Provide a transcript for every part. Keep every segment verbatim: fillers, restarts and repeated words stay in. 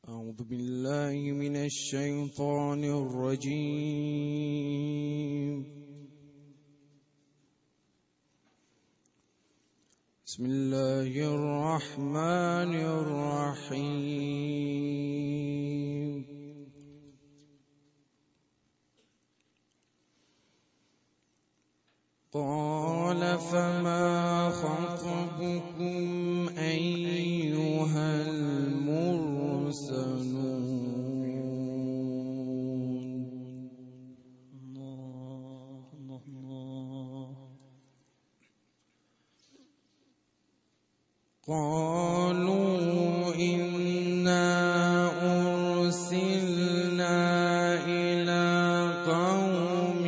أعوذ بالله من الشيطان الرجيم. بسم الله الرحمن الرحيم. قال فما خطبكم أيها المرسلون. الله الله الله. قالوا إنا أرسلنا إلى قوم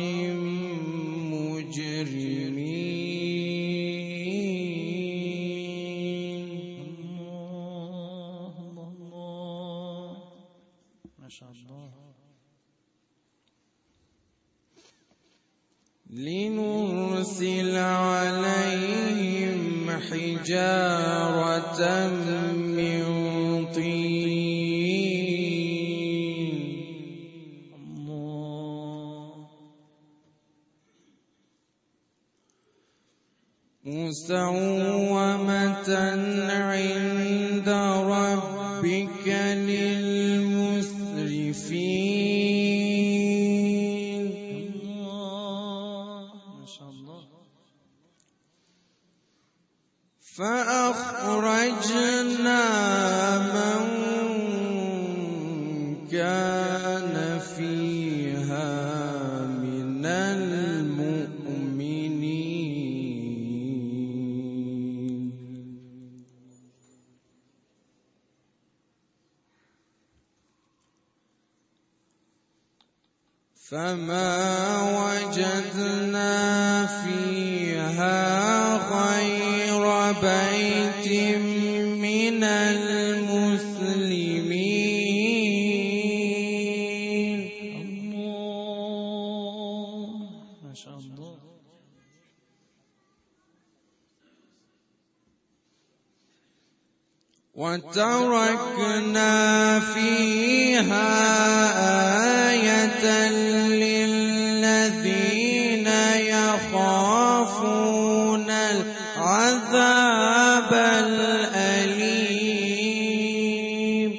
مجرمين. الله الله ما شاء الله. لنرسل عليهم حجارة من طين. الله. مسومة عند ربك للمسرفين. الله ما شاء الله. فأخرجنا من كان فيها من المؤمنين. فما وجدنا فيها غير بيت من المسلمين. الله ما شاء الله. وتركنا فيها آية للذين يخافون العذاب الأليم.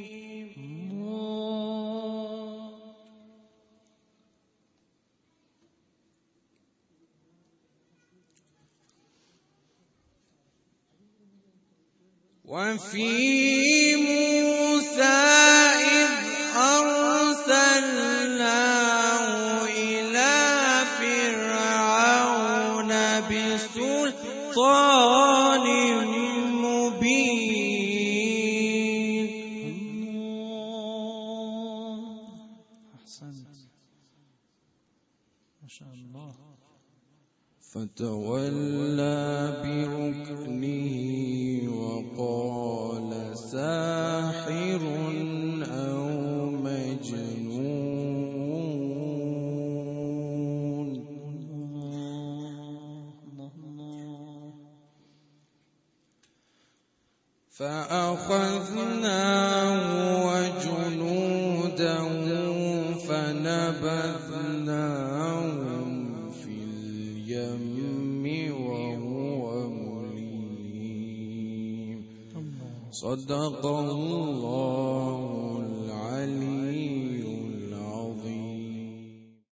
وفي موسى إذ أرسلناه إلى فرعون بسلطان مبين. الله أحسنت ما شاء الله. فتولى بركنه وقال ساحر أو مجنون. فأخذناه وجنوده فنبذناهم في اليم وهو مليم. صدق الله